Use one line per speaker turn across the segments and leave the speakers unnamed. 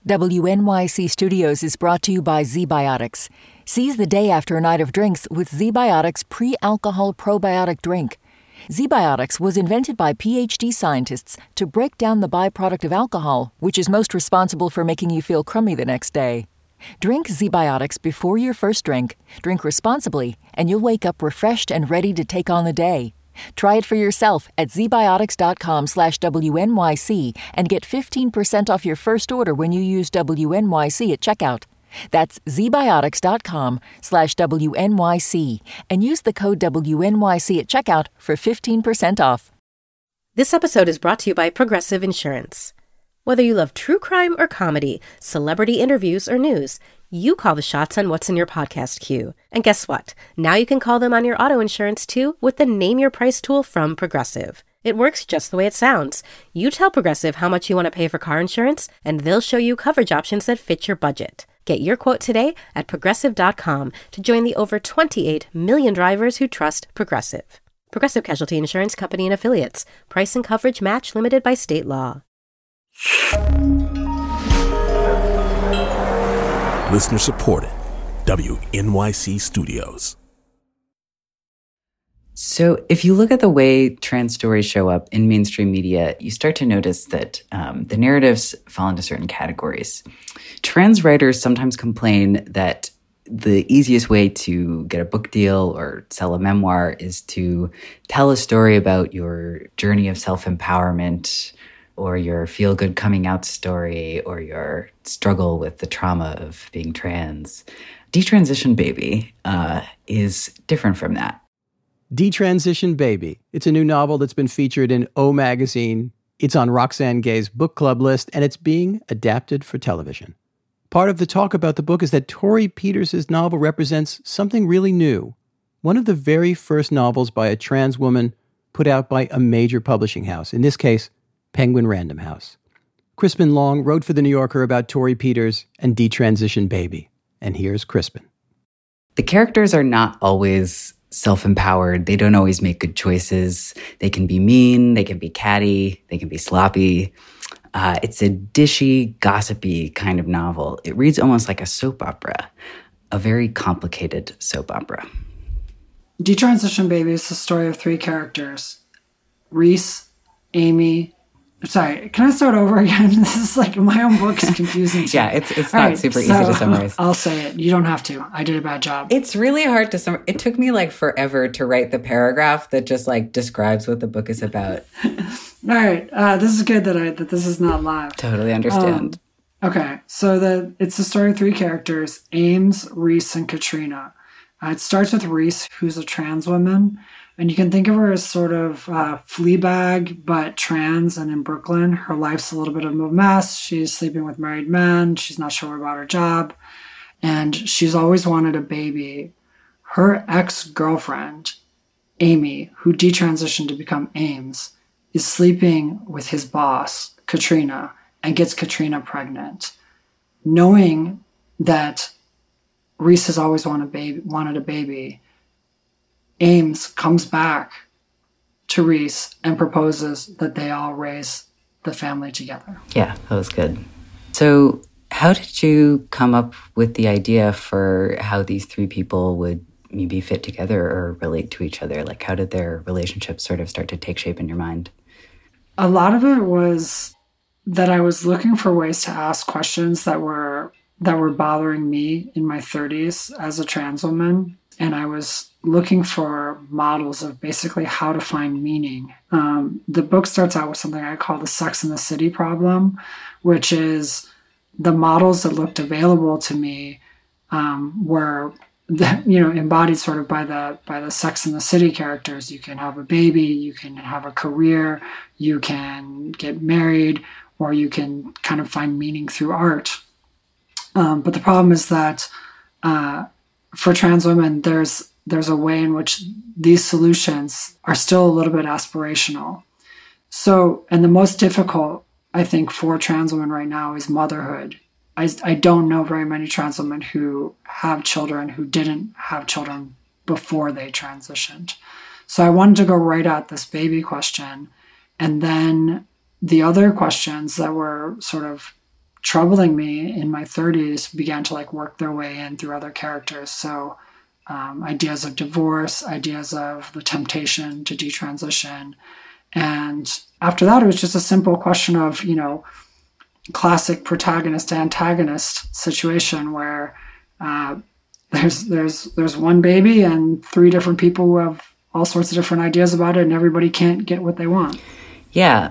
WNYC Studios is brought to you by ZBiotics. Seize the day after a night of drinks with ZBiotics pre-alcohol probiotic drink. ZBiotics was invented by PhD scientists to break down the byproduct of alcohol, which is most responsible for making you feel crummy the next day. Drink ZBiotics before your first drink, drink responsibly, and you'll wake up refreshed and ready to take on the day. Try it for yourself at zbiotics.com/WNYC and get 15% off your first order when you use WNYC at checkout. That's zbiotics.com/WNYC and use the code WNYC at checkout for 15% off.
This episode is brought to you by Progressive Insurance. Whether you love true crime or comedy, celebrity interviews or news, you call the shots on what's in your podcast queue. And guess what? Now you can call them on your auto insurance too with the Name Your Price tool from Progressive. It works just the way it sounds. You tell Progressive how much you want to pay for car insurance, and they'll show you coverage options that fit your budget. Get your quote today at Progressive.com to join the over 28 million drivers who trust Progressive. Progressive Casualty Insurance Company and Affiliates. Price and coverage match limited by state law.
Listener supported. WNYC Studios.
So if you look at the way trans stories show up in mainstream media, you start to notice that the narratives fall into certain categories. Trans writers sometimes complain that the easiest way to get a book deal or sell a memoir is to tell a story about your journey of self-empowerment or your feel-good coming out story or your struggle with the trauma of being trans. Detransition Baby is different from that.
Detransition Baby. It's a new novel that's been featured in O Magazine. It's on Roxane Gay's book club list, and it's being adapted for television. Part of the talk about the book is that Torrey Peters' novel represents something really new. One of the very first novels by a trans woman put out by a major publishing house, in this case, Penguin Random House. Crispin Long wrote for The New Yorker about Torrey Peters and Detransition Baby. And here's Crispin.
The characters are not always self-empowered. They don't always make good choices. They can be mean, they can be catty, they can be sloppy. It's a dishy, gossipy kind of novel. It reads almost like a soap opera, a very complicated soap opera.
Detransition Baby is the story of three characters. Reese, Amy. Sorry, can I start over again? This is like my own book is confusing.
Yeah, it's not super easy to summarize.
I'll say it. You don't have to. I did a bad job.
It's really hard to summarize. It took me like forever to write the paragraph that just like describes what the book is about.
All right, this is good that this is not live.
Totally understand.
Okay, so it's the story of three characters: Ames, Reese, and Katrina. It starts with Reese, who's a trans woman. And you can think of her as sort of Fleabag, but trans and in Brooklyn. Her life's a little bit of a mess. She's sleeping with married men. She's not sure about her job. And she's always wanted a baby. Her ex-girlfriend, Amy, who detransitioned to become Ames, is sleeping with his boss, Katrina, and gets Katrina pregnant. Knowing that Reese has always wanted a baby, Ames comes back to Reese and proposes that they all raise the family together.
Yeah, that was good. So how did you come up with the idea for how these three people would maybe fit together or relate to each other? Like, how did their relationship sort of start to take shape in your mind?
A lot of it was that I was looking for ways to ask questions that were bothering me in my 30s as a trans woman. And I was looking for models of basically how to find meaning. The book starts out with something I call the Sex and the City problem, which is the models that looked available to me were embodied sort of by the Sex and the City characters. You can have a baby, you can have a career, you can get married, or you can kind of find meaning through art. But the problem is that for trans women, there's a way in which these solutions are still a little bit aspirational. So, and the most difficult, I think, for trans women right now is motherhood. I don't know very many trans women who have children who didn't have children before they transitioned. So I wanted to go right at this baby question. And then the other questions that were sort of troubling me in my 30s began to like work their way in through other characters. So ideas of divorce, ideas of the temptation to detransition. And after that, it was just a simple question of, classic protagonist-antagonist situation where there's one baby and three different people who have all sorts of different ideas about it, and everybody can't get what they want.
Yeah,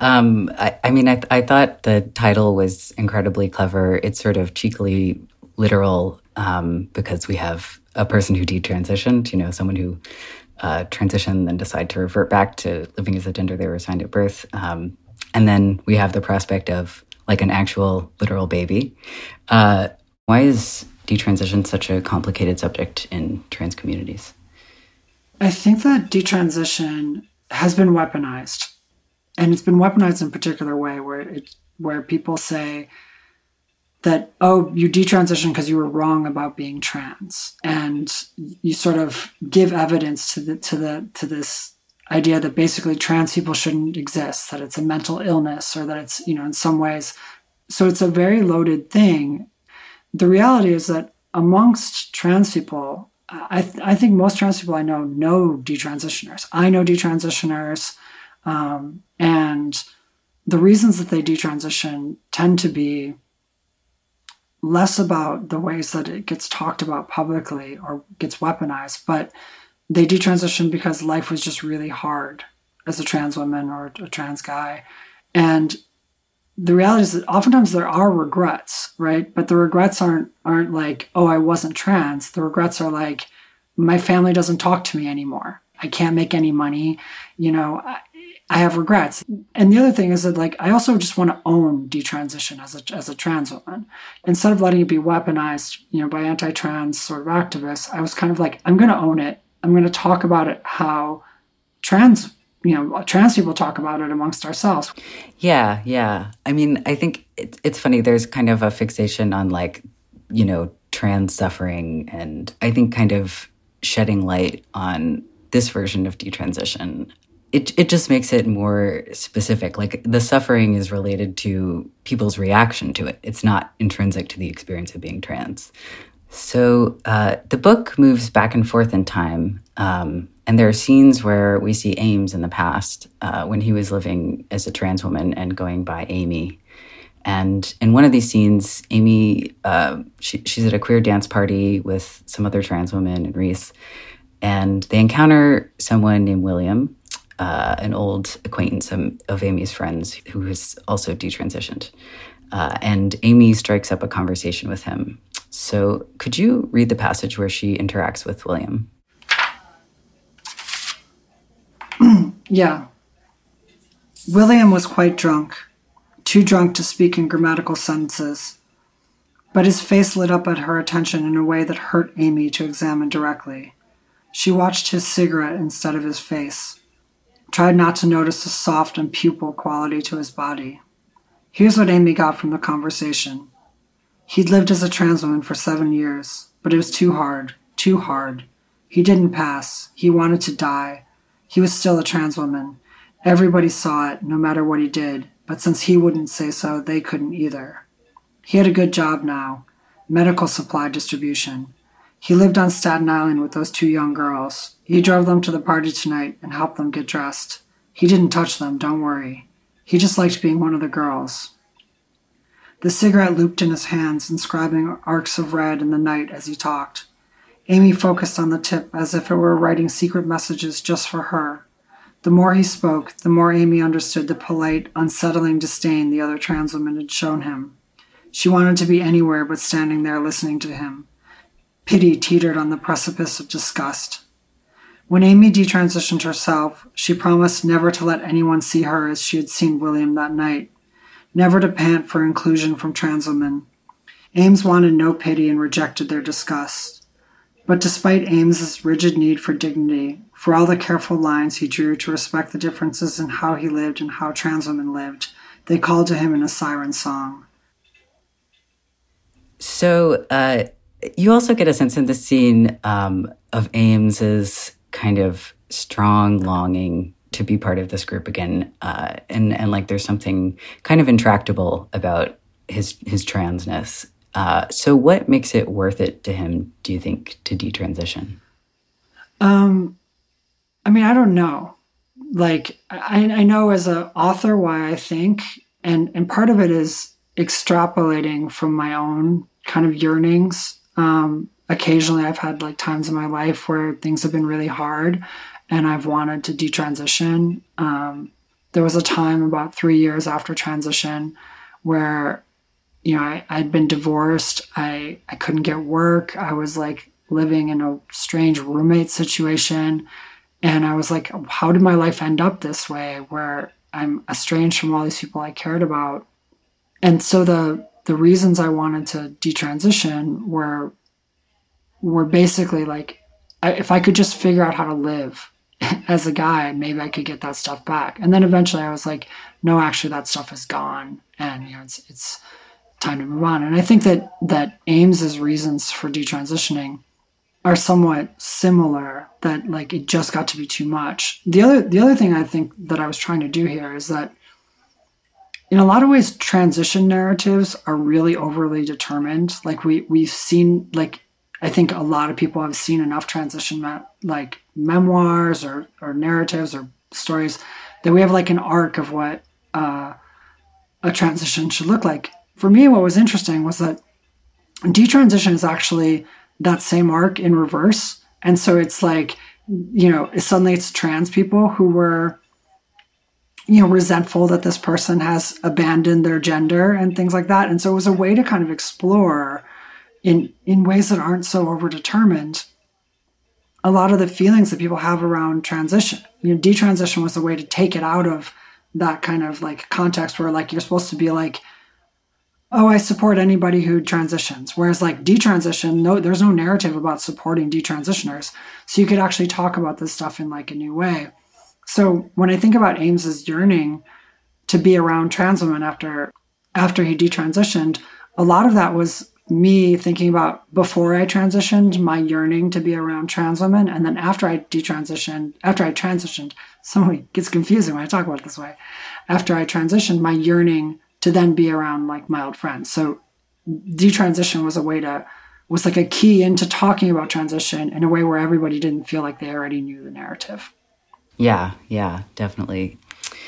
I thought the title was incredibly clever. It's sort of cheekily literal because we have a person who detransitioned, someone who transitioned and decide to revert back to living as the gender they were assigned at birth. And then we have the prospect of like an actual literal baby. Why is detransition such a complicated subject in trans communities?
I think that detransition has been weaponized. And it's been weaponized in a particular way where people say that, oh, you detransition because you were wrong about being trans. And you sort of give evidence to this idea that basically trans people shouldn't exist, that it's a mental illness, or that it's, in some ways. So it's a very loaded thing. The reality is that amongst trans people, I think most trans people I know detransitioners. I know detransitioners. And the reasons that they detransition tend to be less about the ways that it gets talked about publicly or gets weaponized, but they detransition because life was just really hard as a trans woman or a trans guy. And the reality is that oftentimes there are regrets, right? But the regrets aren't like, oh, I wasn't trans. The regrets are like, my family doesn't talk to me anymore. I can't make any money. I have regrets. And the other thing is that, like, I also just want to own detransition as a trans woman. Instead of letting it be weaponized, by anti-trans sort of activists, I was kind of like, I'm going to own it. I'm going to talk about it how trans people talk about it amongst ourselves.
Yeah. I mean, I think it's funny. There's kind of a fixation on trans suffering, and I think kind of shedding light on this version of detransition. It just makes it more specific. Like, the suffering is related to people's reaction to it. It's not intrinsic to the experience of being trans. So the book moves back and forth in time. And there are scenes where we see Ames in the past when he was living as a trans woman and going by Amy. And in one of these scenes, Amy, she's at a queer dance party with some other trans women and Reese. And they encounter someone named William, an old acquaintance of Amy's friends who has also detransitioned. And Amy strikes up a conversation with him. So could you read the passage where she interacts with William?
Yeah. William was quite drunk, too drunk to speak in grammatical sentences, but his face lit up at her attention in a way that hurt Amy to examine directly. She watched his cigarette instead of his face, tried not to notice the soft and pupil quality to his body. Here's what Amy got from the conversation. He'd lived as a trans woman for 7 years, but it was too hard. He didn't pass. He wanted to die. He was still a trans woman. Everybody saw it, no matter what he did, but since he wouldn't say so, they couldn't either. He had a good job now, medical supply distribution. He lived on Staten Island with those 2 young girls. He drove them to the party tonight and helped them get dressed. He didn't touch them, don't worry. He just liked being one of the girls. The cigarette looped in his hands, inscribing arcs of red in the night as he talked. Amy focused on the tip as if it were writing secret messages just for her. The more he spoke, the more Amy understood the polite, unsettling disdain the other trans woman had shown him. She wanted to be anywhere but standing there listening to him. Pity teetered on the precipice of disgust. When Amy detransitioned herself, she promised never to let anyone see her as she had seen William that night, never to pant for inclusion from trans women. Ames wanted no pity and rejected their disgust. But despite Ames's rigid need for dignity, for all the careful lines he drew to respect the differences in how he lived and how trans women lived, they called to him in a siren song.
So you also get a sense in the scene of Ames's kind of strong longing to be part of this group again. And like there's something kind of intractable about his transness. So what makes it worth it to him, do you think, to detransition?
I mean, I don't know. Like, I know as an author why I think, and part of it is extrapolating from my own kind of yearnings. Occasionally I've had like times in my life where things have been really hard and I've wanted to detransition. There was a time about 3 years after transition where, you know, I'd been divorced. I couldn't get work. I was like living in a strange roommate situation. And I was like, how did my life end up this way where I'm estranged from all these people I cared about? And so the reasons I wanted to detransition were basically like, if I could just figure out how to live as a guy, maybe I could get that stuff back. And then eventually I was like, no, actually that stuff is gone. And, you know, it's time to move on. And I think that Ames's reasons for detransitioning are somewhat similar, that like it just got to be too much. The other thing I think that I was trying to do here is that in a lot of ways, transition narratives are really overly determined. Like we've seen, like, I think a lot of people have seen enough transition like memoirs or narratives or stories that we have like an arc of what a transition should look like. For me, what was interesting was that detransition is actually that same arc in reverse. And so it's like, you know, suddenly it's trans people who were, you know, resentful that this person has abandoned their gender and things like that. And so it was a way to kind of explore in ways that aren't so overdetermined a lot of the feelings that people have around transition. You know, detransition was a way to take it out of that kind of like context where like you're supposed to be like, oh, I support anybody who transitions. Whereas like detransition, no, there's no narrative about supporting detransitioners. So you could actually talk about this stuff in like a new way. So when I think about Ames's yearning to be around trans women after he detransitioned, a lot of that was me thinking about before I transitioned, my yearning to be around trans women. And then after I transitioned, so it gets confusing when I talk about it this way. After I transitioned, my yearning to then be around like my old friends. So detransition was like a key into talking about transition in a way where everybody didn't feel like they already knew the narrative.
Yeah, definitely.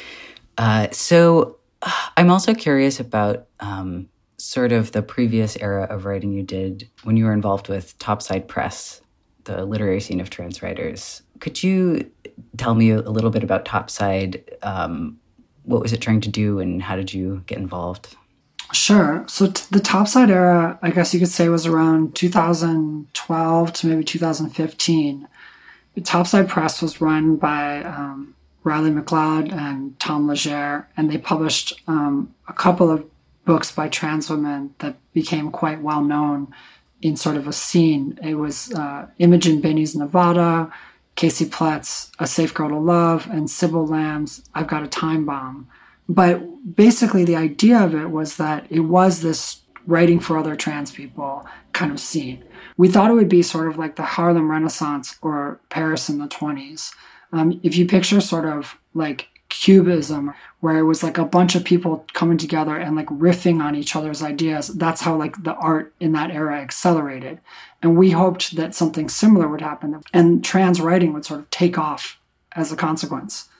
So I'm also curious about sort of the previous era of writing you did when you were involved with Topside Press, the literary scene of trans writers. Could you tell me a little bit about Topside? What was it trying to do and how did you get involved?
Sure. So the Topside era, I guess you could say, was around 2012 to maybe 2015. Topside Press was run by Riley McLeod and Tom Legere, and they published a couple of books by trans women that became quite well known in sort of a scene. It was Imogen Binney's Nevada, Casey Plett's A Safe Girl to Love, and Sybil Lamb's I've Got a Time Bomb. But basically the idea of it was that it was this writing for other trans people kind of scene. We thought it would be sort of like the Harlem Renaissance or Paris in the 20s. If you picture sort of like Cubism, where it was like a bunch of people coming together and like riffing on each other's ideas, that's how like the art in that era accelerated. And we hoped that something similar would happen and trans writing would sort of take off as a consequence.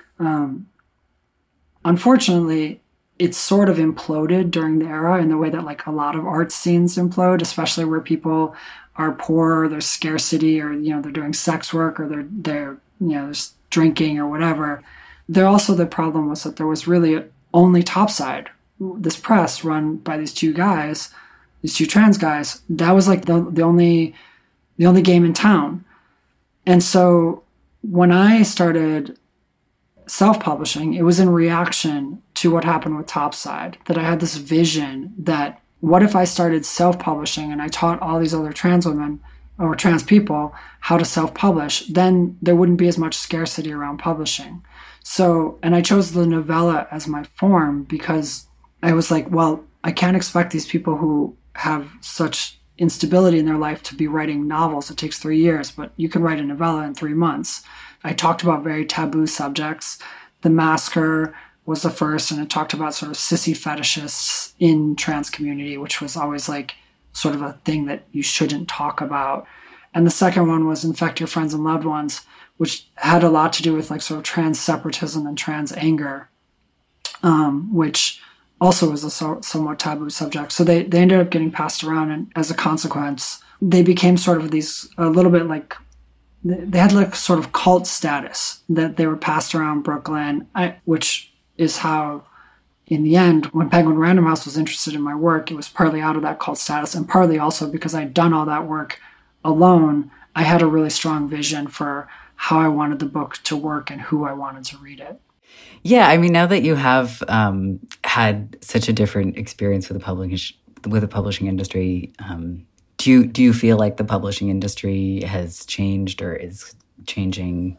Unfortunately, it sort of imploded during the era in the way that like a lot of art scenes implode, especially where people are poor, or there's scarcity, or, you know, they're doing sex work, or they're you know, there's drinking or whatever. There also, the problem was that there was really only Topside, this press run by these two guys, these two trans guys. That was like the only game in town. And so when I started self-publishing, it was in reaction to what happened with Topside, that I had this vision that what if I started self-publishing and I taught all these other trans women or trans people how to self-publish, then there wouldn't be as much scarcity around publishing. So, and I chose the novella as my form because I was like, well, I can't expect these people who have such instability in their life to be writing novels. It takes 3 years, but you can write a novella in 3 months. I talked about very taboo subjects. The Massacre was the first, and it talked about sort of sissy fetishists in trans community, which was always like sort of a thing that you shouldn't talk about. And the second one was Infect Your Friends and Loved Ones, which had a lot to do with like sort of trans separatism and trans anger, which also was a somewhat taboo subject. So they ended up getting passed around, and as a consequence, they became sort of these, a little bit like, they had like sort of cult status that they were passed around Brooklyn, which is how, in the end, when Penguin Random House was interested in my work, it was partly out of that cult status, and partly also because I'd done all that work alone. I had a really strong vision for how I wanted the book to work and who I wanted to read it.
Yeah, I mean, now that you have had such a different experience with the publishing industry, do you feel like the publishing industry has changed or is changing?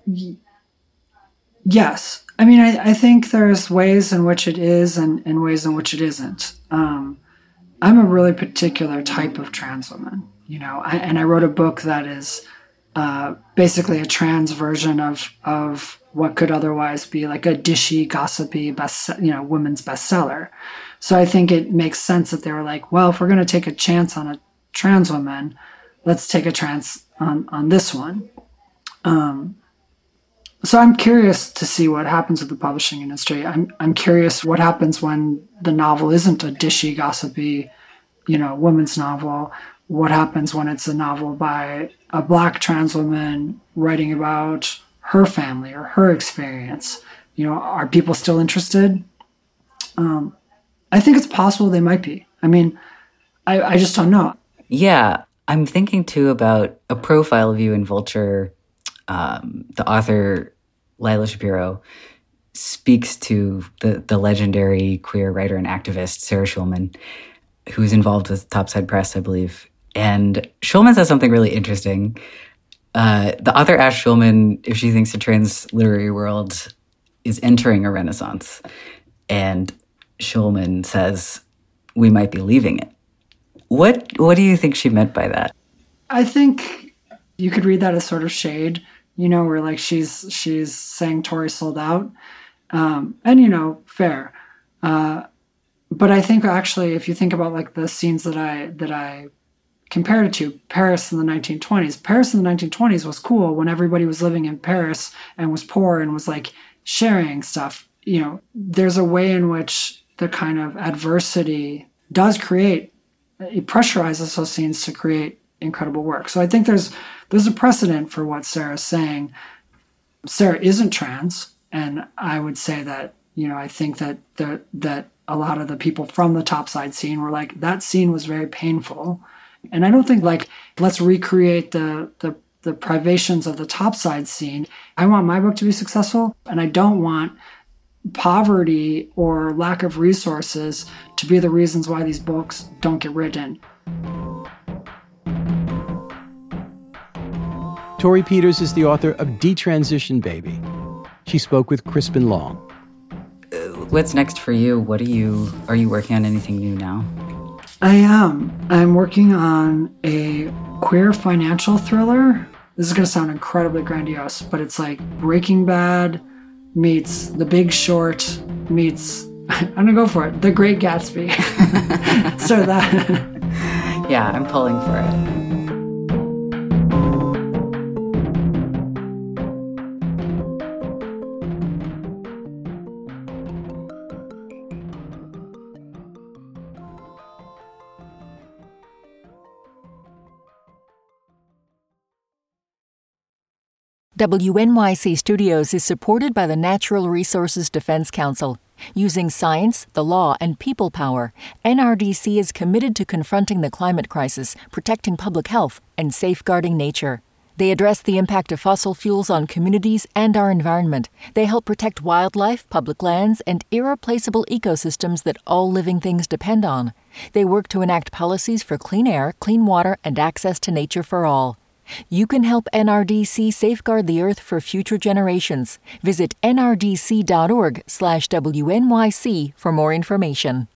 Yes. I mean, I think there's ways in which it is and ways in which it isn't. I'm a really particular type of trans woman, you know, and I wrote a book that is basically a trans version of what could otherwise be like a dishy, gossipy, women's bestseller. So I think it makes sense that they were like, well, if we're going to take a chance on a trans woman, let's take a chance on this one. So I'm curious to see what happens with the publishing industry. I'm curious what happens when the novel isn't a dishy, gossipy, woman's novel. What happens when it's a novel by a Black trans woman writing about her family or her experience? Are people still interested? I think it's possible they might be. I mean, I just don't know.
Yeah, I'm thinking too about a profile of you in Vulture. The author, Lila Shapiro, speaks to the legendary queer writer and activist, Sarah Schulman, who's involved with Topside Press, I believe. And Schulman says something really interesting. The author asked Schulman if she thinks the trans literary world is entering a renaissance. And Schulman says, we might be leaving it. What do you think she meant by that?
I think you could read that as sort of shade, where like she's saying Tori sold out. And, fair. But I think actually, if you think about like the scenes that I compared it to, Paris in the 1920s. Paris in the 1920s was cool when everybody was living in Paris and was poor and was like sharing stuff. There's a way in which the kind of adversity does create, it pressurizes those scenes to create incredible work. So I think there's a precedent for what Sarah's saying. Sarah isn't trans, and I would say that, I think that that a lot of the people from the Topside scene were like, that scene was very painful. And I don't think like, let's recreate the privations of the Topside scene. I want my book to be successful, and I don't want poverty or lack of resources to be the reasons why these books don't get written.
Torrey Peters is the author of Detransition Baby. She spoke with Crispin Long.
What's next for you? Are you working on anything new now?
I am. I'm working on a queer financial thriller. This is going to sound incredibly grandiose, but it's like Breaking Bad meets The Big Short meets, I'm going to go for it, The Great Gatsby. So that...
Yeah, I'm pulling for it.
WNYC Studios is supported by the Natural Resources Defense Council. Using science, the law, and people power, NRDC is committed to confronting the climate crisis, protecting public health, and safeguarding nature. They address the impact of fossil fuels on communities and our environment. They help protect wildlife, public lands, and irreplaceable ecosystems that all living things depend on. They work to enact policies for clean air, clean water, and access to nature for all. You can help NRDC safeguard the Earth for future generations. Visit nrdc.org/WNYC for more information.